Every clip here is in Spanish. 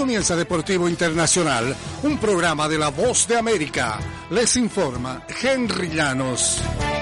comienza Deportivo Internacional, un programa de La Voz de América. Les informa Henry Llanos.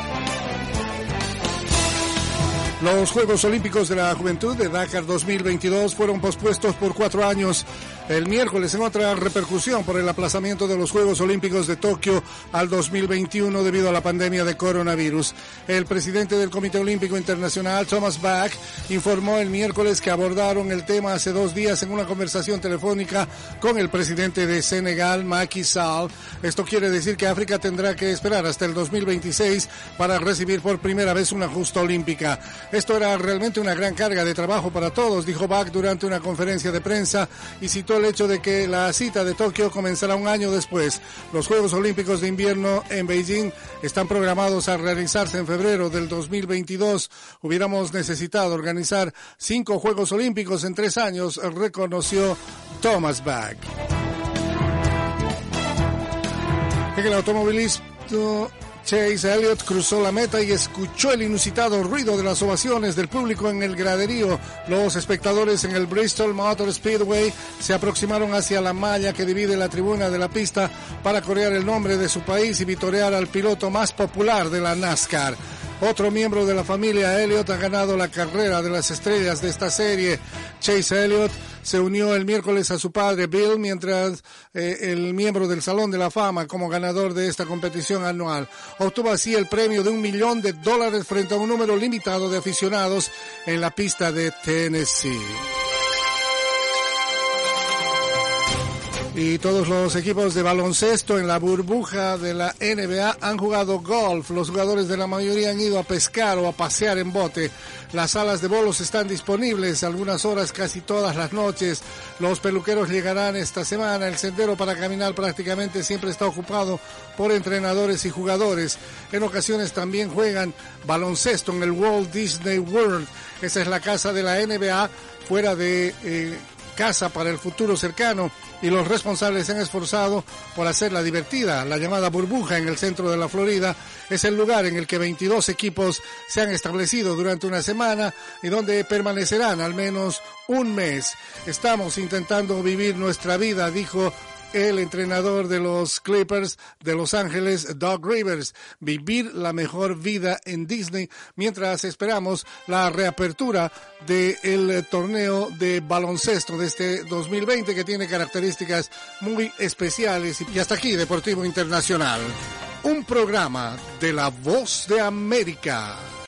Los Juegos Olímpicos de la Juventud de Dakar 2022 fueron pospuestos por 4 años. El miércoles, en otra repercusión por el aplazamiento de los Juegos Olímpicos de Tokio al 2021 debido a la pandemia de coronavirus. El presidente del Comité Olímpico Internacional, Thomas Bach, informó el miércoles que abordaron el tema hace 2 días en una conversación telefónica con el presidente de Senegal, Macky Sall. Esto quiere decir que África tendrá que esperar hasta el 2026 para recibir por primera vez una justa olímpica. Esto era realmente una gran carga de trabajo para todos, dijo Bach durante una conferencia de prensa, y citó el hecho de que la cita de Tokio comenzará un año después. Los Juegos Olímpicos de Invierno en Beijing están programados a realizarse en febrero del 2022. Hubiéramos necesitado organizar 5 Juegos Olímpicos en 3 años, reconoció Thomas Bach. En el automovilismo, Chase Elliott cruzó la meta y escuchó el inusitado ruido de las ovaciones del público en el graderío. Los espectadores en el Bristol Motor Speedway se aproximaron hacia la malla que divide la tribuna de la pista para corear el nombre de su país y vitorear al piloto más popular de la NASCAR. Otro miembro de la familia Elliott ha ganado la carrera de las estrellas de esta serie. Chase Elliott se unió el miércoles a su padre Bill, mientras el miembro del Salón de la Fama como ganador de esta competición anual. Obtuvo así el premio de $1 millón frente a un número limitado de aficionados en la pista de Tennessee. Y todos los equipos de baloncesto en la burbuja de la NBA han jugado golf. Los jugadores de la mayoría han ido a pescar o a pasear en bote. Las salas de bolos están disponibles algunas horas casi todas las noches. Los peluqueros llegarán esta semana. El sendero para caminar prácticamente siempre está ocupado por entrenadores y jugadores. En ocasiones también juegan baloncesto en el Walt Disney World. Esa es la casa de la NBA fuera de casa para el futuro cercano, y los responsables se han esforzado por hacerla divertida. La llamada burbuja en el centro de la Florida es el lugar en el que 22 equipos se han establecido durante una semana y donde permanecerán al menos un mes. Estamos intentando vivir nuestra vida, dijo el entrenador de los Clippers de Los Ángeles, Doc Rivers. Vivir la mejor vida en Disney mientras esperamos la reapertura del torneo de baloncesto de este 2020, que tiene características muy especiales. Y hasta aquí Deportivo Internacional, un programa de La Voz de América.